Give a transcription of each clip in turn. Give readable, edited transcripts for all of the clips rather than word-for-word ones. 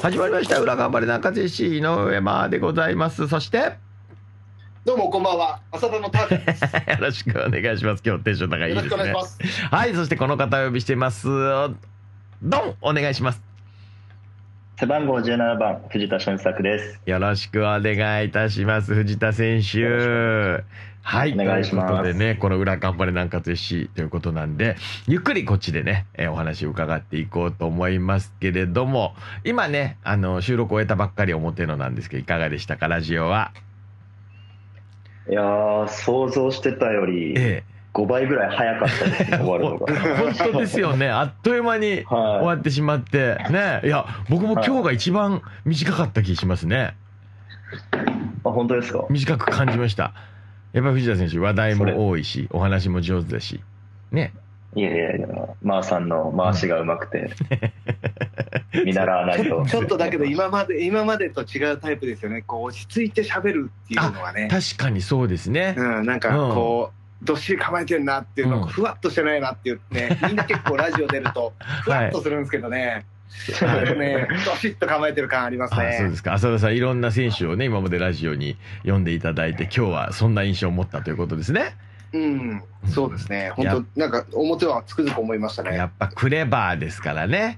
始まりました裏頑張れ中津市井上間でございます。そしてどうもこんばんは、浅田のタージです。 よろしくお願いします。今日テンション高いですね。 よろしくお願いします。 はい、そしてこの方をお呼びしてます。ドンお願いします。 背番号17番藤田俊作です。 よろしくお願いいたします。藤田選手。はい、 お願いします。 ということでね、この裏頑張れ中津市ということなんで、ゆっくりこっちでね、お話を伺っていこうと思いますけれども、今ね、収録を終えたばっかり表のなんですけど、いかがでしたか、ラジオは。 いやー、想像してたより5倍ぐらい早かったですね、終わるのが。 本当ですよね、あっという間に終わってしまって、ね、いや、僕も今日が一番短かった気しますね。 あ、本当ですか？ 短く感じました。やっぱり藤田選手、話題も多いし、お話も上手だし、ね。 いやいやいや、マーさんの回しがうまくて、見習わないと。 ちょっとだけど今までと違うタイプですよね。こう落ち着いて喋るっていうのはね。 確かにそうですね。 なんかこう、どっしり構えてるなっていうのがふわっとしてないなっていうね、みんな結構ラジオ出るとふわっとするんですけどね。ね、どしっと構えてる感ありますね。 そうですか。浅田さん、いろんな選手をね、今までラジオに呼んでいただいて、今日はそんな印象を持ったということですね。 そうですね。本当なんか表はつくづく思いましたね。 やっぱクレバーですからね。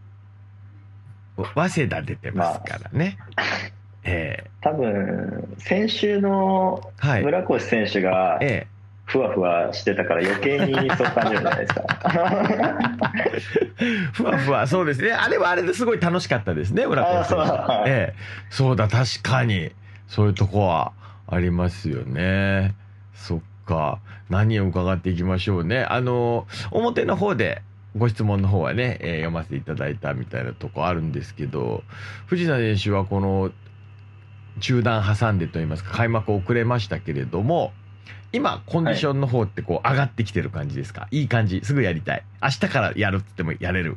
早稲田出てますからね。 多分先週の村越選手がふわふわしてたから余計にそう感じるじゃないですか。 ふわふわ、そうですね。あれはあれですごい楽しかったですね、村越選手。そうだ、確かにそういうとこはありますよね。そっか。何を伺っていきましょうね。表の方でご質問の方はね、読ませていただいたみたいなとこあるんですけど、藤田選手はこの中断挟んでといいますか、開幕遅れましたけれども、今コンディションの方ってこう上がってきてる感じですか？いい感じ、すぐやりたい、明日からやるって言ってもやれる？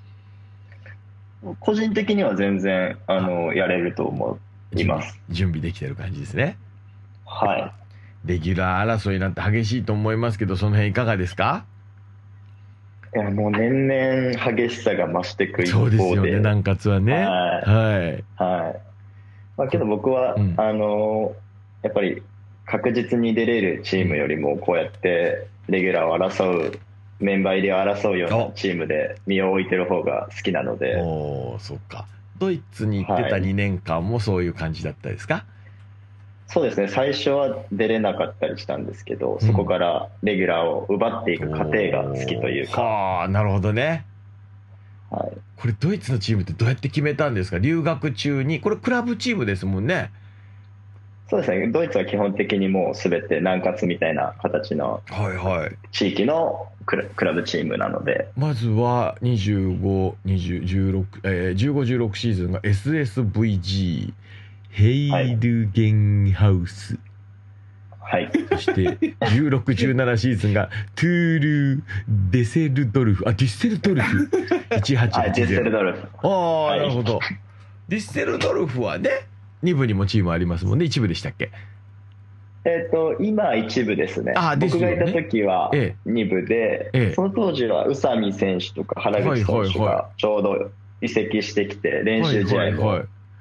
個人的には全然やれると思います。 準備できてる感じですね。 はい。 レギュラー争いなんて激しいと思いますけど、その辺いかがですか？ いや、もう年々激しさが増していく一方で。 そうですよね、南葛はね。はいはい。まあ、けど僕は、やっぱり確実に出れるチームよりもこうやってレギュラーを争う、メンバー入りを争うようなチームで身を置いてる方が好きなので。 そっか。ドイツに行ってた2年間もそういう感じだったですか？ そうですね、最初は出れなかったりしたんですけど、そこからレギュラーを奪っていく過程が好きというか。 なるほどね。 はい、 これドイツのチームってどうやって決めたんですか？留学中に。これクラブチームですもんね。 そうですね、ドイツは基本的にもう全て南葛みたいな形の地域のクラブチームなので、 まずは15、20、16、15、16シーズンが SSVG ヘイルゲンハウス、 はい、 そして16、17シーズンがトゥール・デセルドルフ、ディッセルドルフ1880。 ディッセルドルフ。 なるほど。ディッセルドルフはね、2部にもチームありますもんね。1部でしたっけ？ 今1部ですね。僕がいた時は2部で、その当時は宇佐美選手とか原口選手がちょうど移籍してきて練習試合も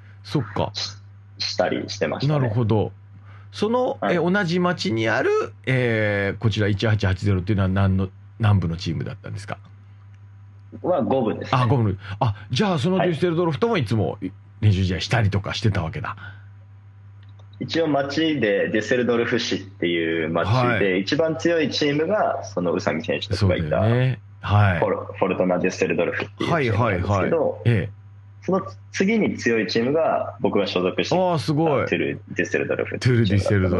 したりしてましたね。 なるほど。その、同じ町にある、こちら1880っていうのは何部のチームだったんですか？ は5部ですね。 5部。じゃあそのデュッセルドルフともいつも練習試合したりとかしてたわけだ。 一応町でデュッセルドルフ市っていう町で一番強いチームがその宇佐美選手とかがいたフォルトナ・デュッセルドルフっていうチームなんですけど、その次に強いチームが僕が所属していたトゥル・デュッセルドルフっていうチームだったの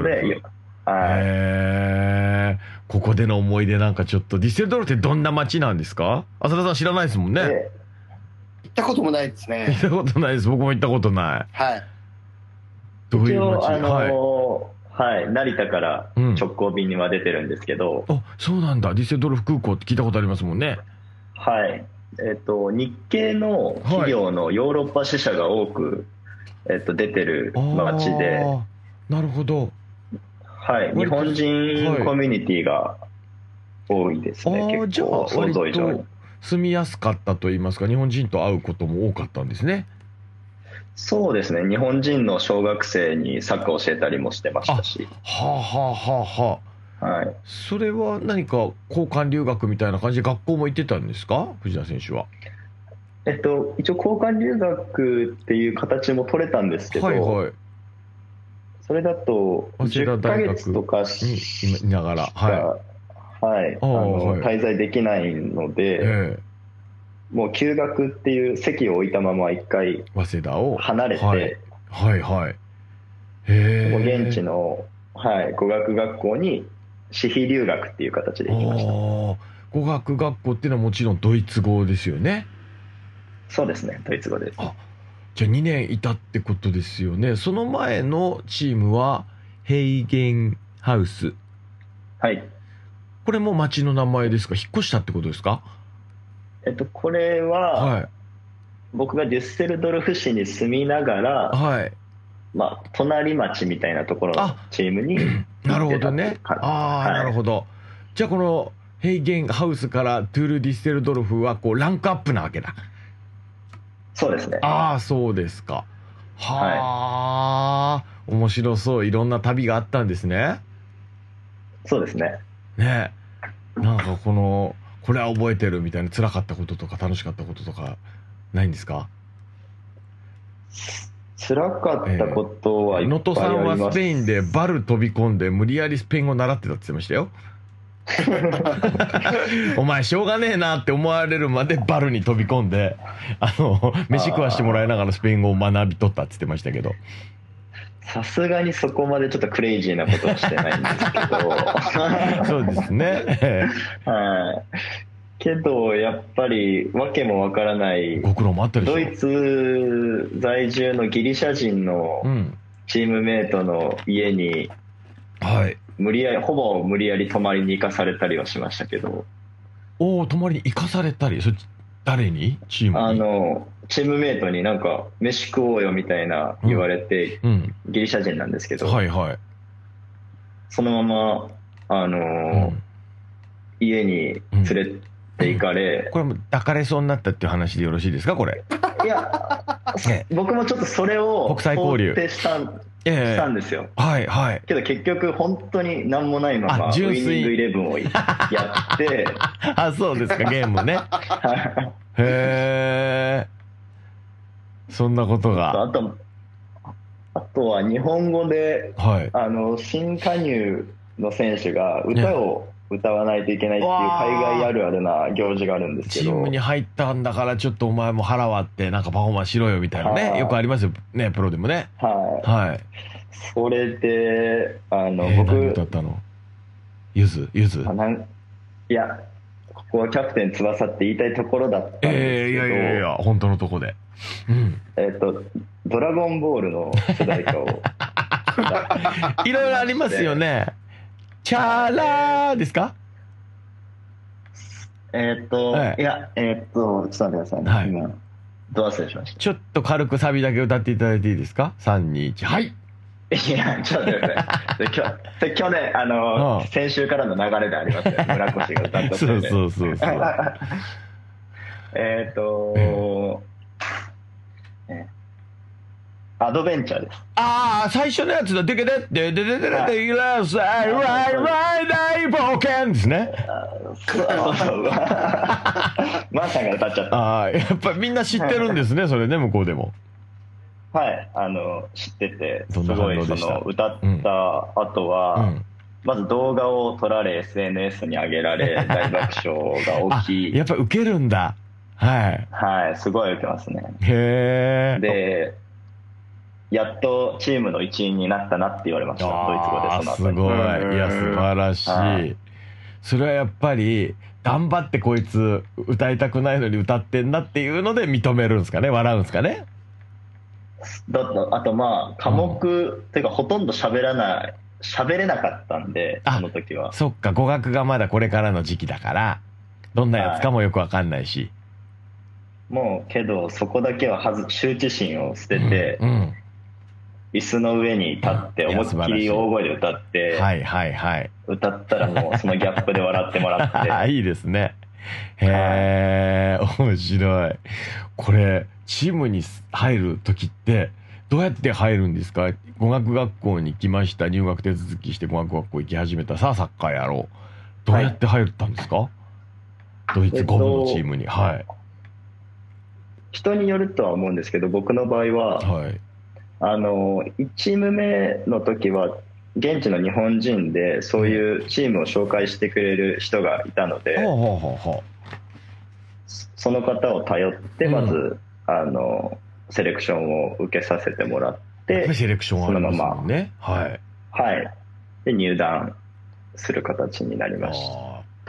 で、 ここでの思い出なんかちょっと。デュッセルドルフってどんな町なんですか？浅田さん知らないですもんね。 行ったこともないですね。 行ったことないです。僕も行ったことない。どういう町？ 成田から直行便には出てるんですけど、 そうなんだ。デュッセルドルフ空港って聞いたことありますもんね。 はい。日系の企業のヨーロッパ支社が多く、出てる町で。 なるほど。 はい。日本人コミュニティが多いですね。結構想像以上に。 住みやすかったと言いますか、日本人と会うことも多かったんですね。 そうですね、日本人の小学生にサッカーを教えたりもしてましたし。 はあはあはあはあ。はい。それは何か交換留学みたいな感じで学校も行ってたんですか、藤田選手は。 一応交換留学っていう形も取れたんですけど、はいはい、それだと10ヶ月とかにいながら、 はい、滞在できないので、もう休学っていう席を置いたまま一回早稲田を離れて、 はいはい、 もう現地の、語学学校に私費留学っていう形で行きました。 語学学校っていうのはもちろんドイツ語ですよね。 そうですね、ドイツ語です。 じゃあ2年いたってことですよね。その前のチームはヘイゲンハウス。 はい。 これも町の名前ですか？引っ越したってことですか？ これは、僕がデュッセルドルフ市に住みながら、隣町みたいなところのチームになるほどね。なるほど。じゃあこのヘイゲンハウスからトゥール・デュッセルドルフはこうランクアップなわけだ。 そうですね。 そうですか。面白そう。いろんな旅があったんですね。 そうですね。 ね、なんかこれは覚えてるみたいな辛かったこととか楽しかったこととかないんですか？ 辛かったことはいっぱいあります。 能登さんはスペインでバル飛び込んで無理やりスペイン語を習ってたって言ってましたよ。お前しょうがねえなって思われるまでバルに飛び込んで飯食わしてもらいながらスペイン語を学び取ったって言ってましたけど、 さすがにそこまでちょっとクレイジーなことはしてないんですけどそうですねけどやっぱりわけもわからないご苦労もあったでしょ。 ドイツ在住のギリシャ人のチームメイトの家に、ほぼ無理やり泊まりに行かされたりはしましたけど。 泊まりに行かされたり？それ誰に？チームに？ チームメイトになんか飯食おうよみたいな言われて、ギリシャ人なんですけど、そのまま家に連れて行かれ、 これも抱かれそうになったっていう話でよろしいですか、これ？ いや僕もちょっとそれを国際交流想定したんですよ。けど結局本当に何もないままウィニングイレブンをやってそうですか、ゲームねへえ、そんなことが。 あとは日本語で、新加入の選手が歌を歌わないといけないっていう海外あるあるな行事があるんですけど、 チームに入ったんだからちょっとお前も腹割ってなんかパフォーマンスしろよみたいなね、よくありますよね、プロでもね。 それで僕何歌ったの？ゆず？ いや、ここはキャプテン翼って言いたいところだったんですけど、 いや本当のとこで、 ドラゴンボールの主題歌をいろいろありますよね。チャーラーですか？ いや、ちょっと待ってくださいね。今ど忘れしました。 ちょっと軽くサビだけ歌っていただいていいですか？ 3、2、1、はい。 いや、ちょっと待ってください。去年先週からの流れでありますよ、村越が歌ったそうアドベンチャーです。 最初のやつだ。でけでででででででラスアイライライ大冒険ですね。 マーさんが歌っちゃった。 やっぱりみんな知ってるんですね、それね、向こうでも。 知ってて、すごい歌った後は、まず動画を撮られ SNS に上げられ大爆笑が起き、 やっぱ受けるんだ。 すごい受けますね。 へえ。 でやっとチームの一員になったなって言われました、ドイツ語で。その後すごい。いや、素晴らしい。それはやっぱり頑張ってこいつ歌いたくないのに歌ってんなっていうので認めるんですかね、笑うんですかね。 あと科目っていうかほとんど喋れなかったんで、その時は。 そっか、語学がまだこれからの時期だからどんなやつかもよくわかんないし、 もうけどそこだけは羞恥心を捨てて、椅子の上に立って思いっきり大声で歌って、歌ったらもうそのギャップで笑ってもらっていいですね。 へえ、面白い。これ、チームに入るときって、どうやって入るんですか？語学学校に来ました。入学手続きして語学学校行き始めた。さあ、サッカーやろう。どうやって入ったんですか？ドイツ5部のチームに。はい。 人によるとは思うんですけど、僕の場合は、はい、1チーム目の時は、現地の日本人でそういうチームを紹介してくれる人がいたので、その方を頼ってまず、セレクションを受けさせてもらって、 セレクションありますもんね。はい。 はい。で、入団する形になりました。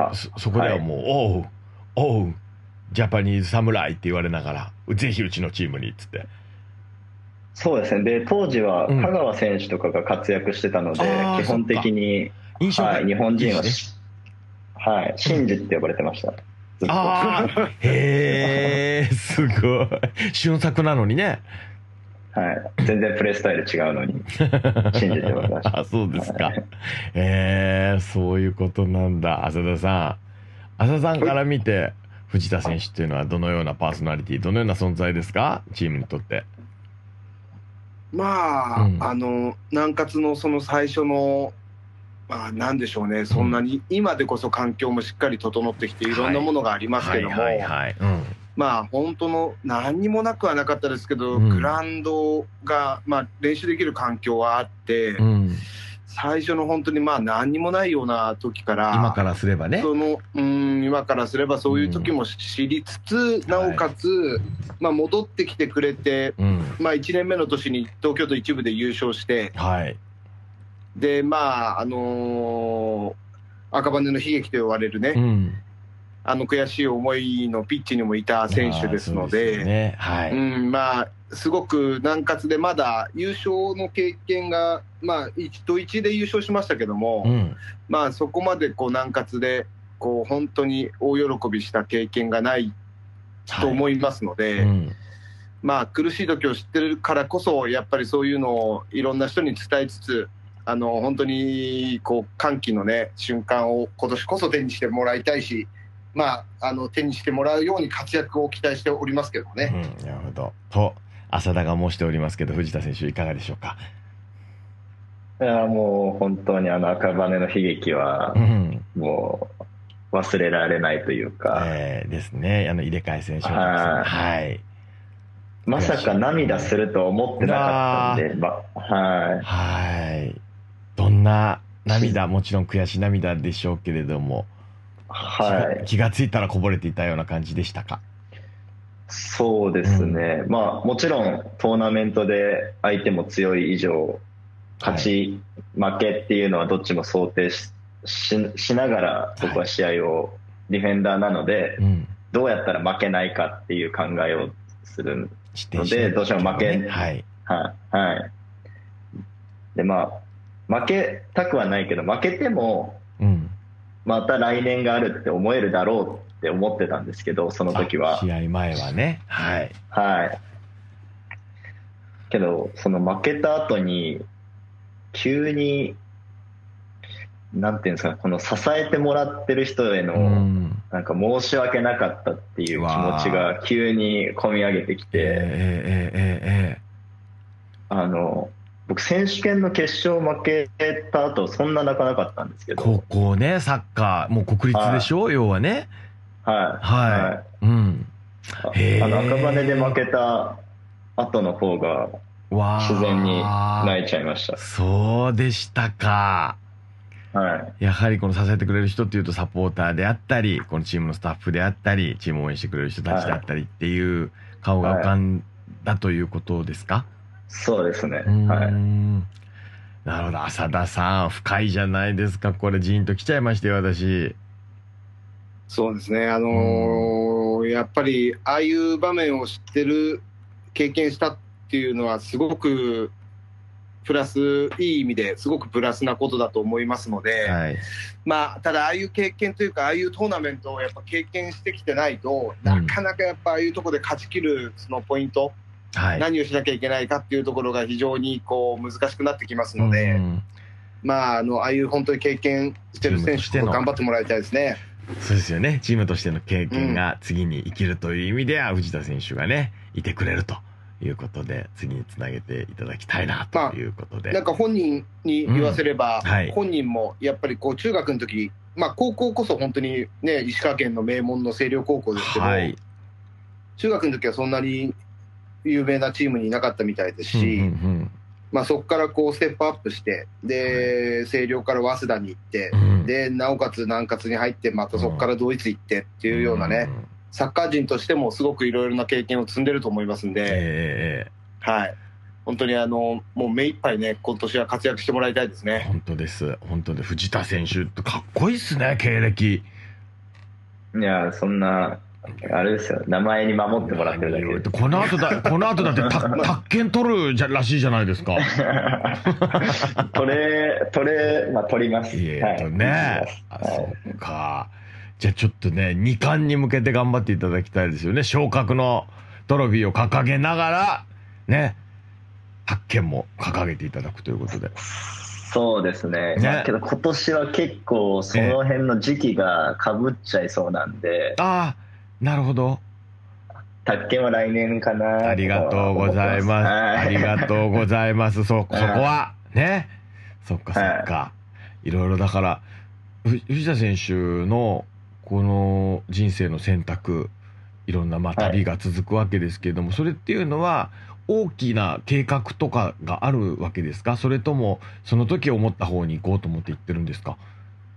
そこではもう、はい、おう、ジャパニーズサムライって言われながら、ぜひうちのチームにっつって。 そうですね。で、当時は香川選手とかが活躍してたので、基本的に、はい、日本人は、はい、シンジって呼ばれてました。 ああ、へえ、すごい。俊作なのにね。 はい。全然プレースタイル違うのに、信じてもらいました。 あ、そうですか。そういうことなんだ。浅田さん。浅田さんから見て、藤田選手っていうのはどのようなパーソナリティ、どのような存在ですか？チームにとって。 まあ、南葛のその最初の、まあ、なんでしょうね、そんなに、今でこそ環境もしっかり整ってきていろんなものがありますけども、まあ本当の何にもなくはなかったですけど、グラウンドが、まあ、練習できる環境はあって、最初の本当にまあ何にもないような時から、 今からすればね、 今からすればそういう時も知りつつ、なおかつ、まあ、戻ってきてくれて、まあ、1年目の年に東京都1部で優勝して、でまあ赤羽の悲劇と呼ばれるね、悔しい思いのピッチにもいた選手ですので、まあすごく南葛でまだ優勝の経験が、まあ1で優勝しましたけども、まあそこまでこう南葛でこう本当に大喜びした経験がないと思いますので、まあ苦しい時を知ってるからこそやっぱりそういうのをいろんな人に伝えつつ、本当にこう歓喜のね瞬間を今年こそ手にしてもらいたいし、まあ手にしてもらうように活躍を期待しておりますけどね。 なるほど。と浅田が申しておりますけど、藤田選手いかがでしょうか？ いやもう本当に赤羽の悲劇はもう忘れられないというか、 ですね。入れ替え選手はい。まさか涙すると思ってなかったんで、 はい。どんな涙、もちろん悔しい涙でしょうけれども、気がついたらこぼれていたような感じでしたか？ そうですね。まあもちろんトーナメントで相手も強い以上、勝ち負けっていうのはどっちも想定 しながら僕は試合をディフェンダーなので、どうやったら負けないかっていう考えをするので、どうしても負け、でまあ負けたくはないけど、負けてもまた来年があるって思えるだろうって思ってたんですけど、その時は試合前はね、 けどその負けた後に急になんていうんですか、この支えてもらってる人へのなんか申し訳なかったっていう気持ちが急に込み上げてきて、僕選手権の決勝負けた後そんな泣かなかったんですけど、 高校ね、サッカーもう国立でしょ、要はね。 赤羽で負けた後の方が自然に泣いちゃいました。 そうでしたか。やはりこの支えてくれる人っていうとサポーターであったり、このチームのスタッフであったり、チームを応援してくれる人たちであったりっていう顔が浮かんだということですか？ そうですね。 なるほど。浅田さん深いじゃないですか。これジーンときちゃいましたよ、私。 そうですね。やっぱりああいう場面を知ってる、経験したっていうのはすごくプラス、いい意味ですごくプラスなことだと思いますので、まあただああいう経験というか、ああいうトーナメントをやっぱ経験してきてないと、なかなかやっぱああいうところで勝ち切るそのポイント、何をしなきゃいけないかっていうところが非常にこう難しくなってきますので、まあああいう本当に経験してる選手と頑張ってもらいたいですね。 そうですよね。チームとしての経験が次に生きるという意味では、藤田選手がね、いてくれるということで、次につなげていただきたいなということで。 なんか本人に言わせれば、本人もやっぱりこう中学の時、高校こそ本当にね、石川県の名門の星稜高校ですけど、中学の時はそんなに有名なチームにいなかったみたいですし、そこからこうステップアップして、で、星稜から早稲田に行って、で、なおかつ南葛に入って、またそこからドイツ行ってっていうようなね、サッカー人としてもすごくいろいろな経験を積んでると思いますんで、本当にもう目いっぱいね、今年は活躍してもらいたいですね。 本当です。本当で、藤田選手ってかっこいいっすね、経歴。 いや、そんな、あれですよ、名前に守ってもらってるだけで。 この後だって宅建取るらしいじゃないですか。 取ります。 ね。そっか。じゃあちょっとね、2冠に向けて頑張っていただきたいですよね。昇格のトロフィーを掲げながら、ね、宅建も掲げていただくということで。 そうですね。けど今年は結構その辺の時期が被っちゃいそうなんで。 なるほど。 宅建は来年かな。 ありがとうございます。ありがとうございます。そこはね。そっか。いろいろだから藤田選手のこの人生の選択、いろんな旅が続くわけですけれども、それっていうのは大きな計画とかがあるわけですか？それともその時思った方に行こうと思って行ってるんですか？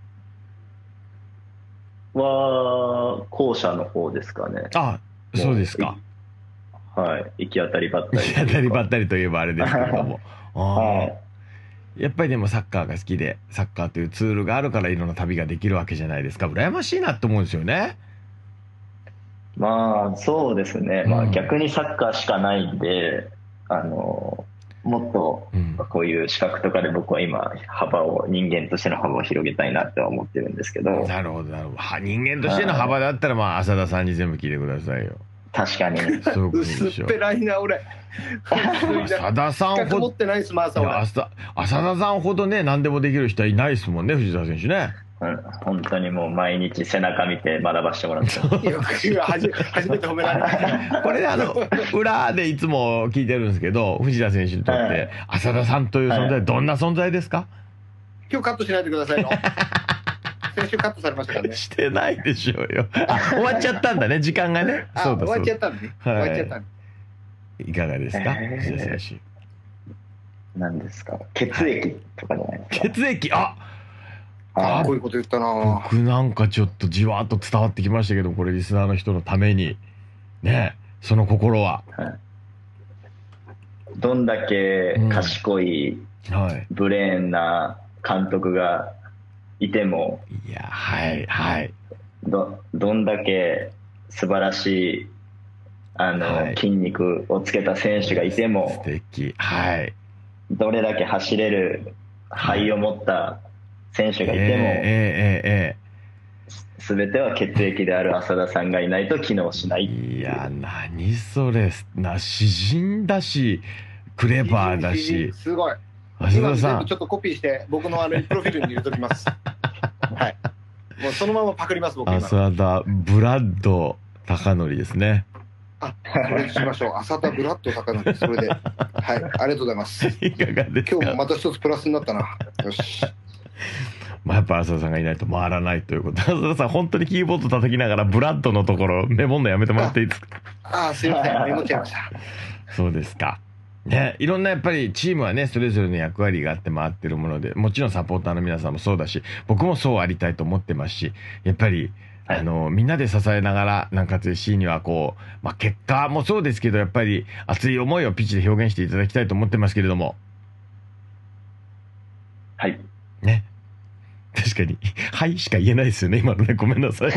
後者の方ですかね。 そうですか。 行き当たりばったり。 行き当たりばったりといえばあれですけれども。やっぱりでもサッカーが好きで、サッカーというツールがあるからいろんな旅ができるわけじゃないですか。羨ましいなって思うんですよね。 そうですね。逆にサッカーしかないんで、もっとこういう資格とかで僕は今人間としての幅を広げたいなって思ってるんですけど。 なるほど。人間としての幅だったら浅田さんに全部聞いてくださいよ。 確かに。 薄っぺらいな俺。 浅田さんほど持ってないですもん、浅田さんほどね、何でもできる人はいないですもんね、藤田選手ね。 本当にもう毎日背中見て学ばしてもらって初めて褒められた。 これ裏でいつも聞いてるんですけど、藤田選手にとって浅田さんという存在、どんな存在ですか？ 今日カットしないでくださいよ。先週カットされましたからね。 してないでしょうよ。終わっちゃったんだね、時間がね。 終わっちゃったんでね。終わっちゃったんで。 いかがですか、藤田選手。 何ですか？血液とかじゃないですか？ 血液、 こういうこと言ったな。 僕なんかちょっとじわーっと伝わってきましたけど、これリスナーの人のためにね、その心は、 どんだけ賢い、ブレーンな監督がいても、どんだけ素晴らしい筋肉をつけた選手がいても、 素敵、 どれだけ走れる肺を持った選手がいても、全ては血液である浅田さんがいないと機能しない。 いや、何それ、詩人だしクレバーだし、 すごい。 浅田さんちょっとコピーして僕のプロフィールに入れときます。もうそのままパクります、僕今。 浅田ブラッド貴則ですね。 それにしましょう。浅田ブラッド貴則、それで。ありがとうございます。 いかがですか？ 今日もまた一つプラスになったな。よし。 やっぱ浅田さんがいないと回らないということ。浅田さん、本当にキーボード叩きながらブラッドのところメモるのやめてもらっていいですか？ すいません、メモっちゃいました。 そうですか。ね、いろんなやっぱりチームはね、それぞれの役割があって回ってるもので、もちろんサポーターの皆さんもそうだし、僕もそうありたいと思ってますし、やっぱりみんなで支えながら南葛 FC には結果もそうですけど、やっぱり熱い思いをピッチで表現していただきたいと思ってますけれども。ね。確かに、しか言えないですよね、今のね。ごめんなさい。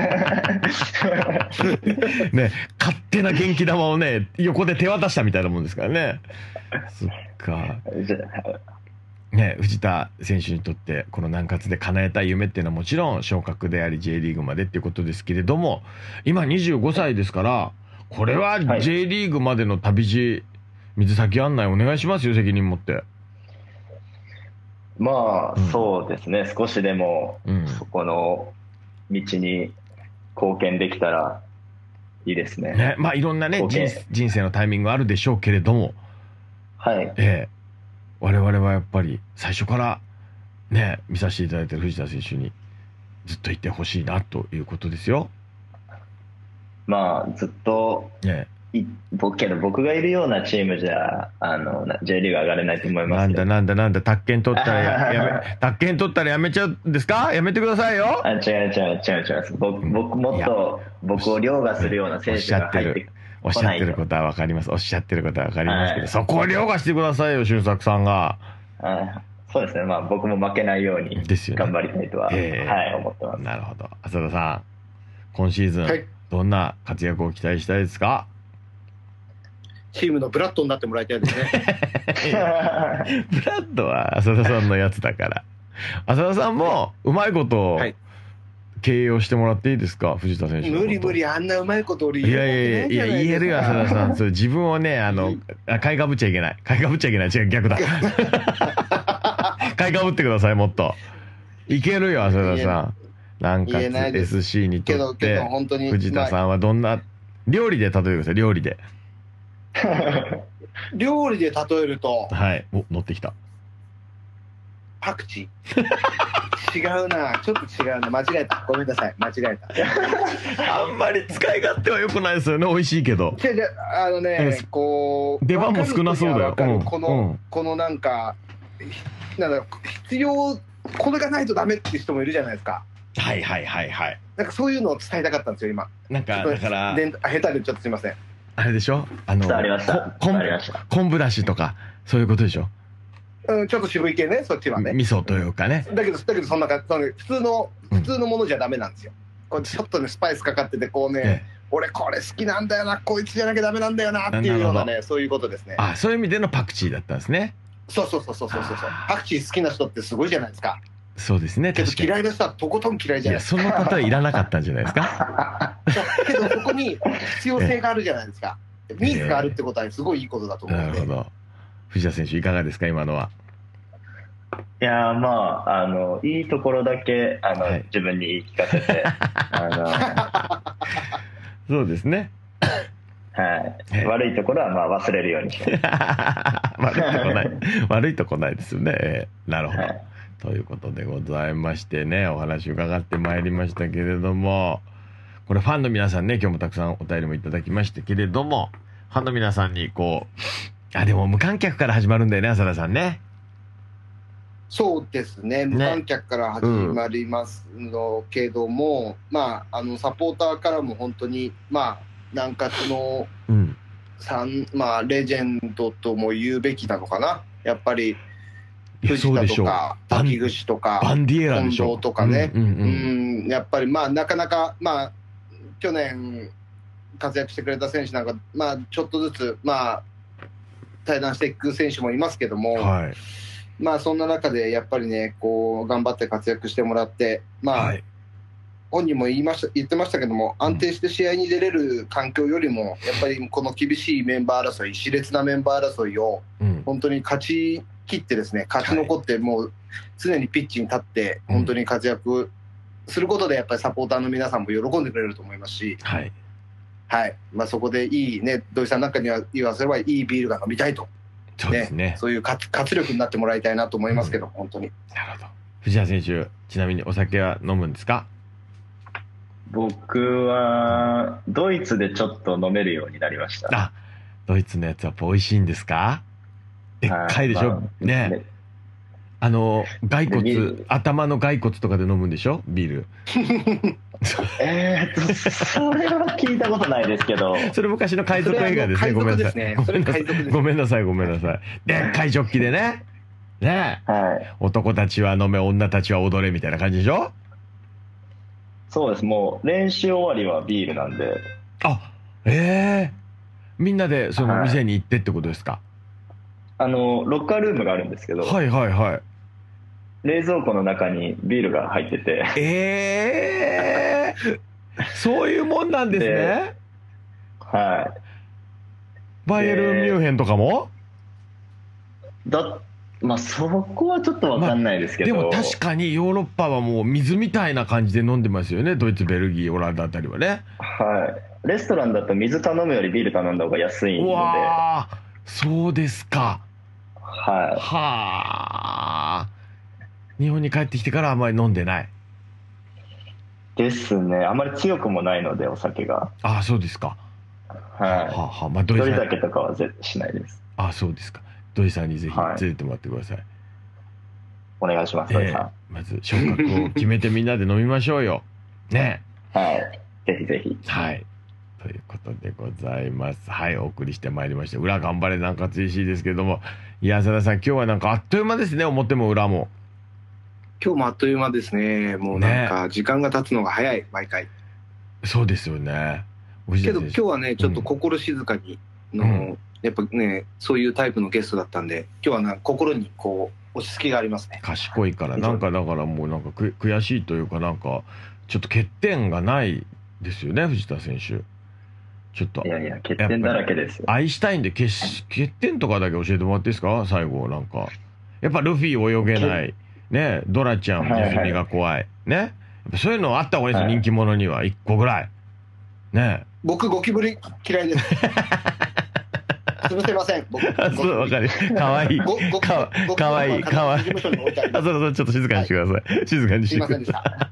ね、勝手な元気玉をね、横で手渡したみたいなもんですからね。そっか。ね、藤田選手にとってこの南葛で叶えたい夢っていうのはもちろん昇格であり J リーグまでっていうことですけれども、今25歳ですから、これは J リーグまでの旅路、水先案内お願いしますよ、責任持って。 そうですね、少しでもそこの道に貢献できたらいいですね。 まあいろんなね人生のタイミングがあるでしょうけれども、 はい。 我々はやっぱり最初からね見させていただいている藤田選手にずっといてほしいなということですよ。 まあずっと、僕がいるようなチームじゃJ リーグ上がれないと思いますけど。 なんだ宅建取ったらやめちゃうんですか？やめてくださいよ。 違う。もっと僕を凌駕するような選手が入っておっしゃってることはわかります。けど、そこを凌駕してくださいよ、俊作さんが。 そうですね。まあ僕も負けないように頑張りたいとは、思ってます。 なるほど。浅田さん、今シーズン、どんな活躍を期待したいですか？ チームのブラッドになってもらいたいですね。 ブラッドは浅田さんのやつだから。浅田さんもうまいこと経営をしてもらっていいですか、藤田選手のこと。 無理、あんなうまいこと俺言え言えるよ、浅田さん。それ自分をね、買いかぶっちゃいけない。違う、逆だ。買いかぶってください、もっと。いけるよ、浅田さん。なんか SC にとって藤田さんはどんな料理で例えてください。料理で例えると、 乗ってきた。 パクチー。違うな、ちょっと違うな、間違えた。ごめんなさい、間違えた。 あんまり使い勝手は良くないですよね。美味しいけど。 こう出番も少なそうだよ。 このなんか必要、これがないとダメっていう人もいるじゃないですか。なんかそういうのを伝えたかったんですよ、今。 なんかだから下手でちょっとすいません。 あれでしょ、 伝わりました。 昆布だしとかそういうことでしょ。 ちょっと渋い系ね、そっちはね。 味噌というかね。 だけどそんな普通のものじゃダメなんですよ。これちょっとねスパイスかかっててこうね、俺これ好きなんだよな、こいつじゃなきゃダメなんだよなっていうようなね、そういうことですね。 そういう意味でのパクチーだったんですね。 そう。パクチー好きな人ってすごいじゃないですか。 そうですね。 けど嫌いな人はとことん嫌いじゃないですか。 その方はいらなかったんじゃないですか。 けどそこに必要性があるじゃないですか。ニーズがあるってことはすごいいいことだと思うので。 なるほど。藤田選手いかがですか、今のは。 いやまあいいところだけ自分に言い聞かせてそうですね。 悪いところはまあ忘れるようにして悪いとこないですよね。なるほど、ということでございましてね、お話伺ってまいりましたけれども、これファンの皆さんね、今日もたくさんお便りもいただきましたけれども、ファンの皆さんにこうでも無観客から始まるんだよね、浅田さんね。 そうですね、無観客から始まりますのけども、まあサポーターからも本当に南葛のレジェンドとも言うべきなのかな、やっぱり藤田とか滝口とかバンディエラでしょ、 近藤とかね、やっぱりなかなか去年活躍してくれた選手なんかちょっとずつ退団していく選手もいますけども、そんな中でやっぱりねこう頑張って活躍してもらって本人も言ってましたけども、安定して試合に出れる環境よりもやっぱりこの厳しいメンバー争い、熾烈なメンバー争いを本当に勝ち切ってですね、勝ち残ってもう常にピッチに立って本当に活躍することでやっぱりサポーターの皆さんも喜んでくれると思いますし、そこでいいね、土井さんなんかには言わせればいいビールが飲みたいと、 そうですね、 そういう活力になってもらいたいなと思いますけど、本当に。 なるほど。藤田選手、ちなみにお酒は飲むんですか？ 僕はドイツでちょっと飲めるようになりました。 ドイツのやつは美味しいんですか？でっかいでしょ、ね。骸骨、頭の骸骨とかで飲むんでしょ、ビール。 それは聞いたことないですけど。 それ昔の海賊映画ですね。ごめんなさい。ごめんなさい。でっかいジョッキでね。男たちは飲め、女たちは踊れみたいな感じでしょ。 そうです。もう練習終わりはビールなんで。 みんなでその店に行ってってことですか？ ロッカールームがあるんですけど、冷蔵庫の中にビールが入ってて、 そういうもんなんですね。バイエルンミュンヘンとかもまあそこはちょっとわかんないですけど、 でも確かにヨーロッパはもう水みたいな感じで飲んでますよね、ドイツ、ベルギー、オランダあたりはね。 はい。レストランだと水頼むよりビール頼んだ方が安いので。 わあ、そうですか。 はい。 はあ。日本に帰ってきてからあまり飲んでない。 ですね。あまり強くもないので、お酒が。 ああ、そうですか。 はい。まあ、一人酒とかはしないです。 ああ、そうですか。土井さんにぜひ連れてもらってください。 お願いします、土井さん。 まず昇格を決めてみんなで飲みましょうよ。ね。 はい。ぜひぜひ。 はい。ということでございます。はい、お送りしてまいりました。裏頑張れ南葛石井ですけども、いや、佐田さん、今日はなんかあっという間ですね、表も裏も。 今日もあっという間ですね。もうなんか時間が経つのが早い、毎回。 そうですよね。 けど今日はね、ちょっと心静かにやっぱね、そういうタイプのゲストだったんで、今日は心にこう落ち着きがありますね。 賢いから、なんかだからもうなんか悔しいというか、なんかちょっと欠点がないですよね、藤田選手。ちょっと。 いやいや、欠点だらけですよ。 愛したいんで欠点とかだけ教えてもらっていいですか、最後。なんかやっぱルフィ泳げないね、ドラちゃんネズミが怖いね、やっぱそういうのあった方がいいですよ、人気者には1個ぐらいね。 僕ゴキブリ嫌いです。潰せません。 そう、わかる。かわいい。かわいい。かわいい。そう、ちょっと静かにしてください。静かにしてください。 すいませんでした。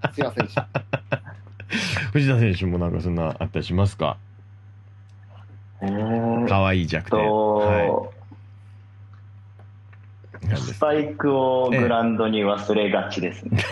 すいませんでした。 藤田選手もなんかそんなあったりしますか？かわいい弱点。はい。スパイクをグラウンドに忘れがちですね。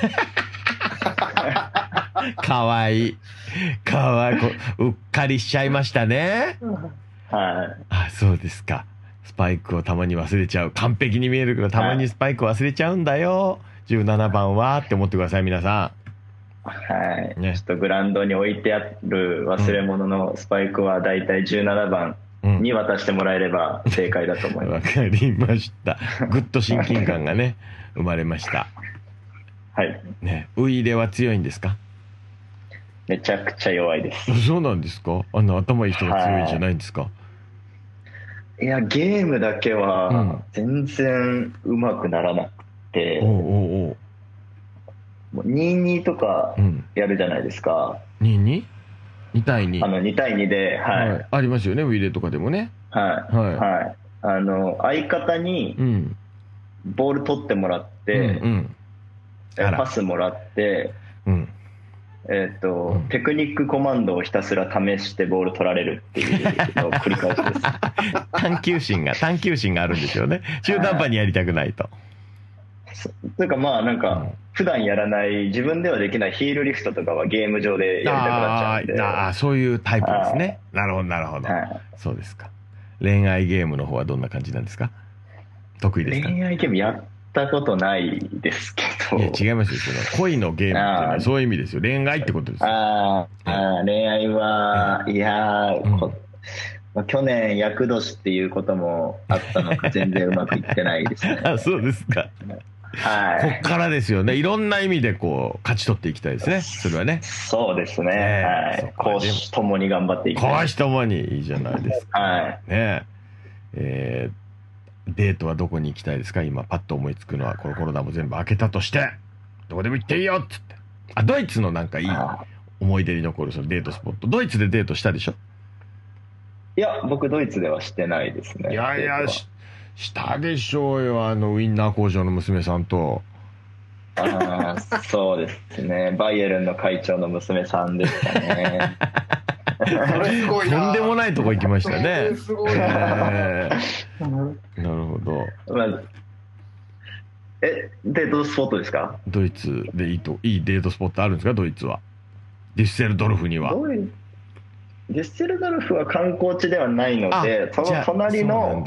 かわいい。うっかりしちゃいましたね。 はい。 あ、そうですか。スパイクをたまに忘れちゃう。完璧に見えるけど、たまにスパイク忘れちゃうんだよ。17番はって思ってください、皆さん。はい。ね、ちょっとグラウンドに置いてある忘れ物のスパイクはだいたい17番に渡してもらえれば正解だと思います。 わかりました。ぐっと親近感がね、生まれました。 はい。 ね、ウイイレは強いんですか？ めちゃくちゃ弱いです。 そうなんですか？頭いい人が強いんじゃないんですか？ いや、ゲームだけは全然うまくならなくて、2-2とかやるじゃないですか。 2-2？ 2対2。 2対2で、はい。 ありますよね、ウイイレとかでもね。 はい。はい。相方にボール取ってもらって、パスもらって、テクニックコマンドをひたすら試してボール取られるっていうのを繰り返しです。 探求心があるんですよね。中途半端にやりたくないと。 というかまあなんか普段やらない自分ではできないヒールリフトとかはゲーム上でやりたくなっちゃうんで。 そういうタイプですね。なるほどなるほど。そうですか。恋愛ゲームの方はどんな感じなんですか？得意ですか？ 恋愛ゲームやったことないですけど。 いや違いますよ。恋のゲームっていうのはそういう意味ですよ。恋愛ってことですよ。 恋愛は、いや去年厄年っていうこともあったのか全然うまくいってないですね。 そうですか。はい。こっからですよね。いろんな意味でこう勝ち取っていきたいですね。それはね。 そうですね。はい。公私ともに頑張っていきたい。 公私ともにいいじゃないですか。 はい。 ねえ。デートはどこに行きたいですか？今パッと思いつくのは、このコロナも全部開けたとしてどこでも行っていいよっつって。ドイツのなんかいい思い出に残るそのデートスポット。ドイツでデートしたでしょ？ いや僕ドイツではしてないですね。 いやしたでしょうよ、ウインナー工場の娘さんと。 そうですね、バイエルンの会長の娘さんですかね。 それすごいな。 とんでもないとこ行きましたね。 すごいな。 なるほど。 デートスポットですか？ ドイツでいいデートスポットあるんですか？ドイツは。デュッセルドルフには。 デュッセルドルフは観光地ではないので、その隣の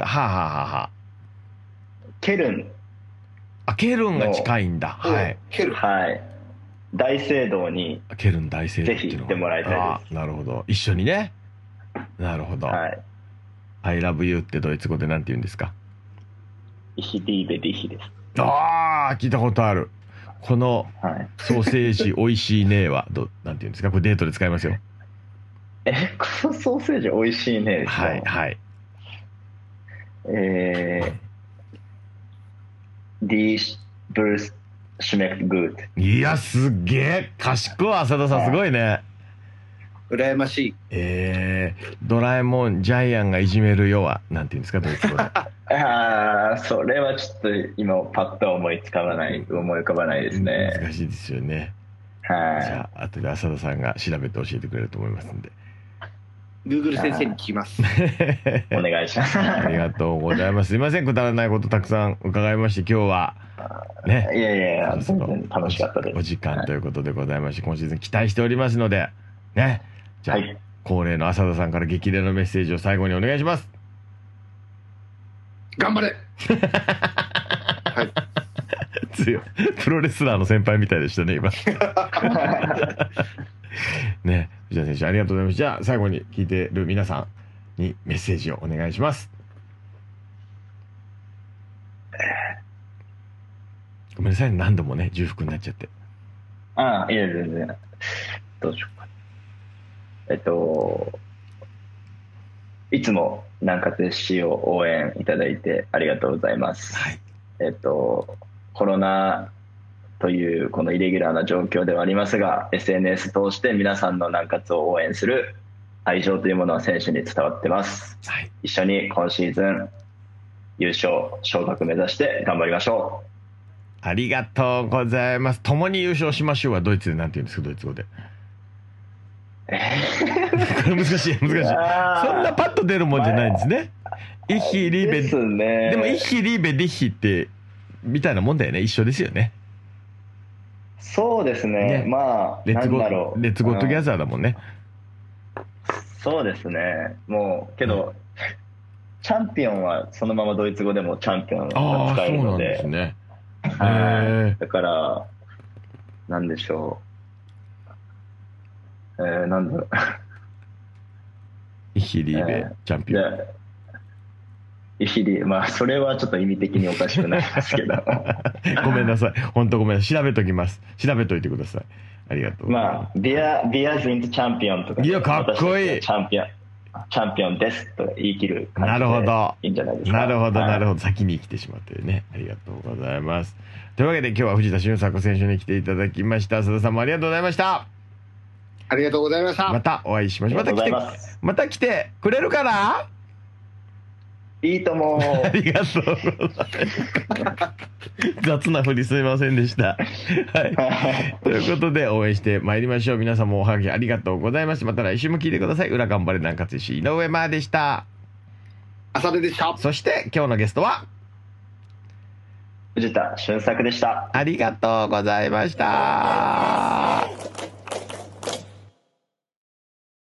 ケルン。 ケルンが近いんだ。はい。 ケルン。はい。大聖堂にケルン大聖堂ぜひ行ってもらいたいです。 なるほど。一緒にね。なるほど。 はい。 I love you ってドイツ語でなんて言うんですか ？Ich liebe dichです。 聞いたことある。このソーセージ美味しいねはなんて言うんですか？これデートで使いますよ。 このソーセージ美味しいねですか？ はいはい。 Die Bürst schmeckt gut。 いや、すげえ。賢い、浅田さん、すごいね。 羨ましい。 ドラえもん、ジャイアンがいじめるよは、なんていうんですか、ドイツ語で。 それはちょっと今、パッと思い浮かばないですね。 難しいですよね。じゃあ、後で浅田さんが調べて教えてくれると思いますんで。 Google 先生に聞きます。 お願いします。 ありがとうございます。すいません、くだらないことたくさん伺いまして、今日は。ね。 いや、全然楽しかったです。 お時間ということでございまして、今シーズン期待しておりますので、ね。じゃあ、恒例の浅田さんから激励のメッセージを最後にお願いします。 頑張れはい。 強い。プロレスラーの先輩みたいでしたね、今。ね、藤田選手ありがとうございます。じゃあ最後に聞いてる皆さんにメッセージをお願いします。ごめんなさい、何度もね重複になっちゃって。 いや全然。どうしようか。いつも南葛 FC を応援いただいてありがとうございます。 はい。 コロナというこのイレギュラーな状況ではありますが、 SNS 通して皆さんの南葛を応援する愛情というものは選手に伝わってます。はい、一緒に今シーズン優勝昇格目指して頑張りましょう。 ありがとうございます。共に優勝しましょうはドイツでなんて言うんですか、ドイツ語で。難しい。そんなパッと出るもんじゃないんですね。イッヒリーベですね。 でもイッヒリーベディッヒってみたいなもんだよね。一緒ですよね。 そうですね。まあレッツゴートギャザーだもんね。 そうですね。もうけど、チャンピオンはそのままドイツ語でもチャンピオンが使えるので。 そうなんですね。 だからなんでしょう。なんだろう。 イヒリーベチャンピオン。 イヒリ、まあそれはちょっと意味的におかしくないですけど。 ごめんなさい。本当ごめんなさい。調べときます。調べといてください。ありがとう。 まあビアズイントチャンピオンとか。 いやかっこいい。 チャンピオンですと言い切る感じで。 なるほど。 いいんじゃないですか。 なるほど。先に来てしまってね。ありがとうございます。というわけで今日は藤田俊作選手に来ていただきました。須田さんもありがとうございました。 ありがとうございました。 またお会いしましょう。また来てくれるかな。 いいとも。 ありがとうございます。雑なふりすみませんでした。はい。ということで応援してまいりましょう。皆さんもおはがきありがとうございます。また来週も聞いてください。裏頑張れ南葛石井上真でした。 浅出でした。 そして今日のゲストは藤田俊作でした。 ありがとうございました。